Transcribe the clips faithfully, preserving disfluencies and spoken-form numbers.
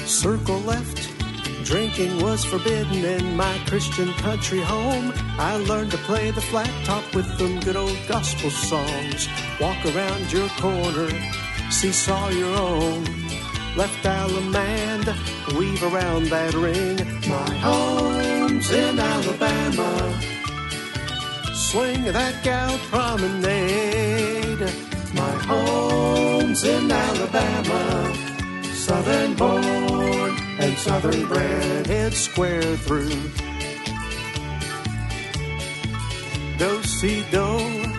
Circle left. Drinking was forbidden in my Christian country home. I learned to play the flat top with them good old gospel songs. Walk around your corner, seesaw your own. Left Alamanda, weave around that ring. My home's in Alabama. Swing that gal promenade. My home's in Alabama. Southern born and southern bred. Head square through. Do-si-do.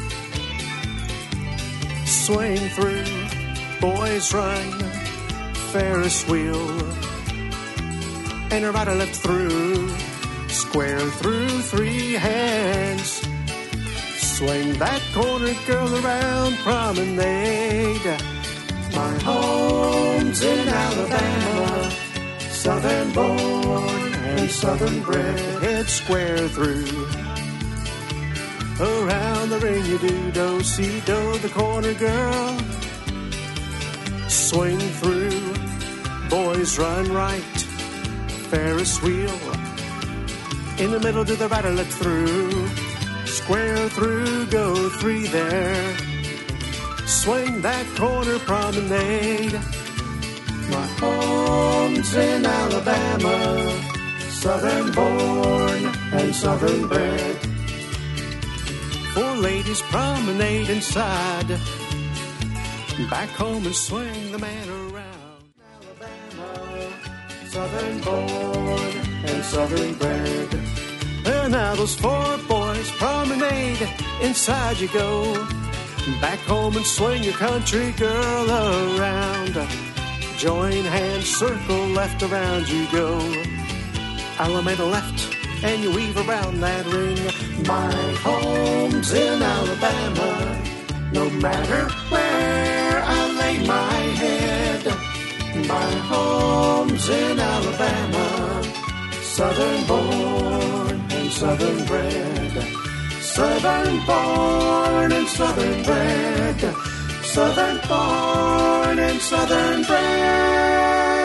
Swing through. Boys run. Ferris wheel. And a rider left through. Square through three hands. Swing that corner, girl, around promenade. My home's in Alabama. Southern born and southern bred. Head square through. Around the ring you do. Do-si-do, the corner girl. Swing through. Boys run right. Ferris wheel. In the middle to the rider left through. Square through, go three there. Swing that corner promenade. My home's in Alabama. Southern born and southern bred. Four ladies promenade inside. Back home and swing the man around. Alabama. Southern born and southern bred. And now those four boys promenade. Inside you go. Back home and swing your country girl around. Join hands, circle left, around you go. Alameda left, and you weave around that ring. My home's in Alabama. No matter where I lay my head. My home's in Alabama. Southern born and southern bred. Southern born and southern bred. Southern born and southern bred.